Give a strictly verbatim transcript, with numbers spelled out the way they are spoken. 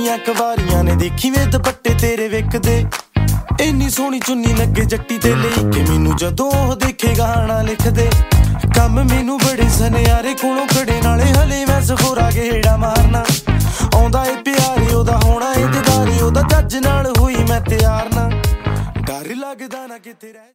ਕੁੜੀਆਂ ਕਵਾਰੀਆਂ ਨੇ ਦੇਖੀ ਵੇ ਦੁਪੱਟੇ ਤੇਰੇ ਵਿਕਦੇ ਇੰਨੀ ਸੋਹਣੀ ਚੁੰਨੀ ਲੱਗੇ ਜੱਟੀ ਤੇ ਲਈ ਕਿ ਮੈਨੂੰ ਜਦੋਂ ਉਹ ਦੇਖੇ ਗਾਣਾ ਲਿਖਦੇ ਕੰਮ ਮੈਨੂੰ ਬੜੇ ਸਨਿਆਰੇ ਕੋਲੋਂ ਖੜੇ ਨਾਲੇ ਹਲੇ ਮੈਂ ਸਖੋਰਾ ਗੇੜਾ ਮਾਰਨਾ ਆਉਂਦਾ ਏ ਪਿਆਰੇ ਉਹਦਾ ਹੋਣਾ ਏ ਦੀਦਾਰੇ ਉਹਦਾ ਜੱਜ ਨਾਲ ਹੋਈ ਮੈਂ ਤਿਆਰ ਨਾ ਡਰ ਲੱਗਦਾ ਨਾ ਕਿਤੇ ਰਹਿ